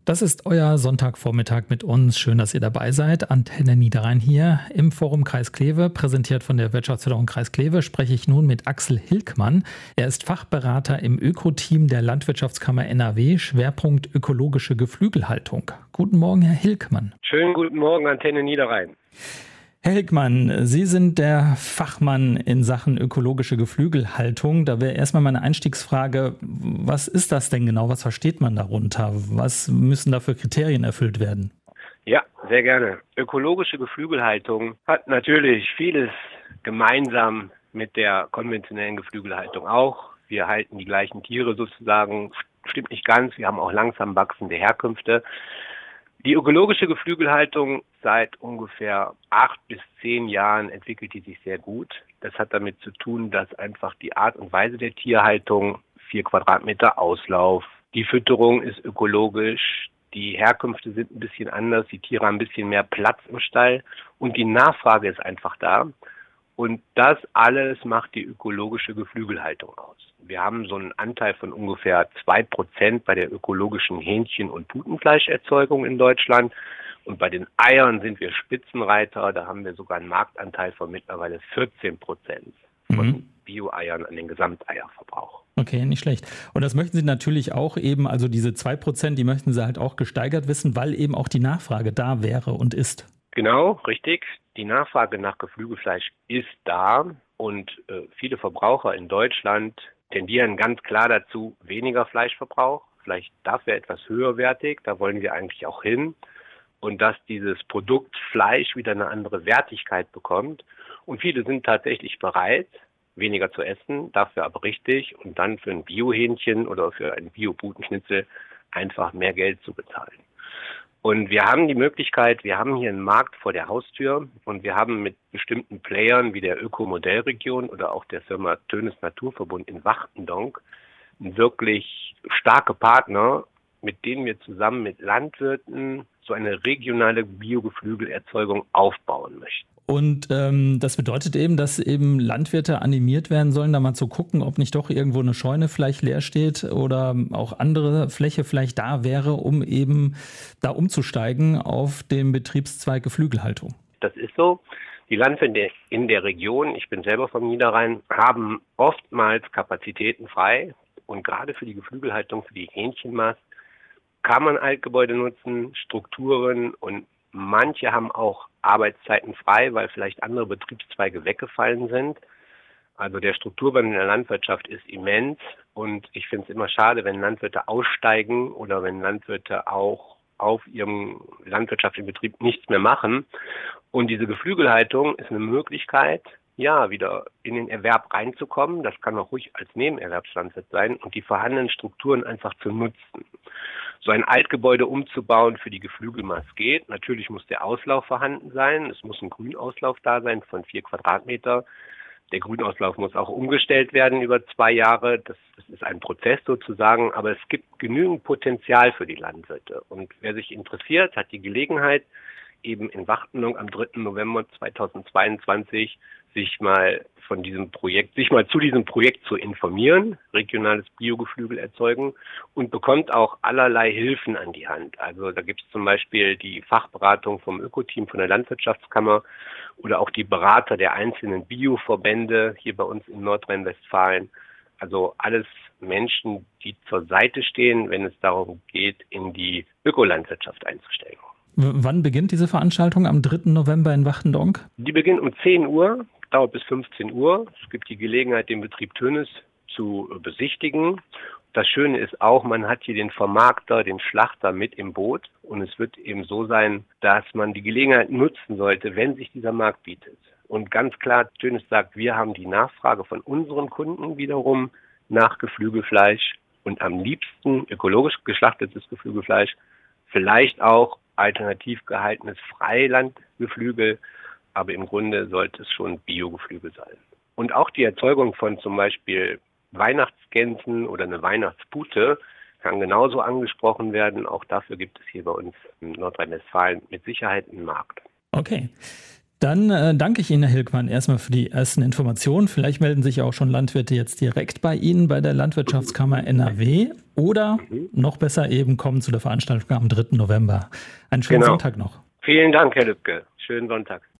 Das ist euer Sonntagvormittag mit uns. Schön, dass ihr dabei seid. Antenne Niederrhein hier im Forum Kreis Kleve, präsentiert von der Wirtschaftsförderung Kreis Kleve, spreche ich nun mit Axel Hilkmann. Er ist Fachberater im Öko-Team der Landwirtschaftskammer NRW, Schwerpunkt ökologische Geflügelhaltung. Guten Morgen, Herr Hilkmann. Schönen guten Morgen, Antenne Niederrhein. Herr Hilkmann, Sie sind der Fachmann in Sachen ökologische Geflügelhaltung. Da wäre erstmal meine Einstiegsfrage, was ist das denn genau? Was versteht man darunter? Was müssen da für Kriterien erfüllt werden? Ja, sehr gerne. Ökologische Geflügelhaltung hat natürlich vieles gemeinsam mit der konventionellen Geflügelhaltung auch. Wir halten die gleichen Tiere sozusagen, stimmt nicht ganz. Wir haben auch langsam wachsende Herkünfte. Die ökologische Geflügelhaltung seit ungefähr 8 bis 10 Jahren entwickelt die sich sehr gut. Das hat damit zu tun, dass einfach die Art und Weise der Tierhaltung, 4 Quadratmeter Auslauf, die Fütterung ist ökologisch, die Herkünfte sind ein bisschen anders, die Tiere haben ein bisschen mehr Platz im Stall und die Nachfrage ist einfach da. Und das alles macht die ökologische Geflügelhaltung aus. Wir haben so einen Anteil von ungefähr 2% bei der ökologischen Hähnchen- und Putenfleischerzeugung in Deutschland. Und bei den Eiern sind wir Spitzenreiter. Da haben wir sogar einen Marktanteil von mittlerweile 14% von Bio-Eiern an den Gesamteierverbrauch. Okay, nicht schlecht. Und das möchten Sie natürlich auch eben, also diese 2%, die möchten Sie halt auch gesteigert wissen, weil eben auch die Nachfrage da wäre und ist. Genau, richtig. Die Nachfrage nach Geflügelfleisch ist da und viele Verbraucher in Deutschland tendieren ganz klar dazu, weniger Fleischverbrauch, vielleicht dafür etwas höherwertig, da wollen wir eigentlich auch hin und dass dieses Produkt Fleisch wieder eine andere Wertigkeit bekommt und viele sind tatsächlich bereit, weniger zu essen, dafür aber richtig und dann für ein Biohähnchen oder für einen Bio-Putenschnitzel einfach mehr Geld zu bezahlen. Und wir haben die Möglichkeit, wir haben hier einen Markt vor der Haustür und wir haben mit bestimmten Playern wie der Öko-Modellregion oder auch der Firma Tönnes Naturverbund in Wachtendonk wirklich starke Partner, mit denen wir zusammen mit Landwirten so eine regionale Biogeflügelerzeugung aufbauen möchten. Und das bedeutet eben, dass eben Landwirte animiert werden sollen, da mal zu gucken, ob nicht doch irgendwo eine Scheune vielleicht leer steht oder auch andere Fläche vielleicht da wäre, um eben da umzusteigen auf den Betriebszweig Geflügelhaltung. Das ist so. Die Landwirte in der Region, ich bin selber vom Niederrhein, haben oftmals Kapazitäten frei. Und gerade für die Geflügelhaltung, für die Hähnchenmast, kann man Altgebäude nutzen, Strukturen und manche haben auch Arbeitszeiten frei, weil vielleicht andere Betriebszweige weggefallen sind. Also der Strukturwandel in der Landwirtschaft ist immens und ich finde es immer schade, wenn Landwirte aussteigen oder wenn Landwirte auch auf ihrem landwirtschaftlichen Betrieb nichts mehr machen. Und diese Geflügelhaltung ist eine Möglichkeit, ja, wieder in den Erwerb reinzukommen. Das kann auch ruhig als Nebenerwerbslandwirt sein und die vorhandenen Strukturen einfach zu nutzen. So ein Altgebäude umzubauen für die Geflügelmast geht. Natürlich muss der Auslauf vorhanden sein. Es muss ein Grünauslauf da sein von 4 Quadratmeter. Der Grünauslauf muss auch umgestellt werden über 2 Jahre. Das ist ein Prozess sozusagen, aber es gibt genügend Potenzial für die Landwirte. Und wer sich interessiert, hat die Gelegenheit, eben in Wachtendonk am 3. November 2022 sich mal zu diesem Projekt zu informieren, regionales Biogeflügel erzeugen und bekommt auch allerlei Hilfen an die Hand. Also da gibt es zum Beispiel die Fachberatung vom Öko-Team von der Landwirtschaftskammer oder auch die Berater der einzelnen Bioverbände hier bei uns in Nordrhein-Westfalen. Also alles Menschen, die zur Seite stehen, wenn es darum geht, in die Ökolandwirtschaft einzusteigen. Wann beginnt diese Veranstaltung am 3. November in Wachtendonk? Die beginnt um 10 Uhr, dauert bis 15 Uhr. Es gibt die Gelegenheit, den Betrieb Tönnes zu besichtigen. Das Schöne ist auch, man hat hier den Vermarkter, den Schlachter mit im Boot. Und es wird eben so sein, dass man die Gelegenheit nutzen sollte, wenn sich dieser Markt bietet. Und ganz klar, Tönnes sagt, wir haben die Nachfrage von unseren Kunden wiederum nach Geflügelfleisch und am liebsten ökologisch geschlachtetes Geflügelfleisch, vielleicht auch alternativ gehaltenes Freilandgeflügel, aber im Grunde sollte es schon Biogeflügel sein. Und auch die Erzeugung von zum Beispiel Weihnachtsgänsen oder eine Weihnachtspute kann genauso angesprochen werden. Auch dafür gibt es hier bei uns in Nordrhein-Westfalen mit Sicherheit einen Markt. Okay. Dann danke ich Ihnen, Herr Hilkmann, erstmal für die ersten Informationen. Vielleicht melden sich auch schon Landwirte jetzt direkt bei Ihnen bei der Landwirtschaftskammer NRW. oder noch besser eben kommen zu der Veranstaltung am 3. November. Einen schönen Sonntag noch. Vielen Dank, Herr Lübke. Schönen Sonntag.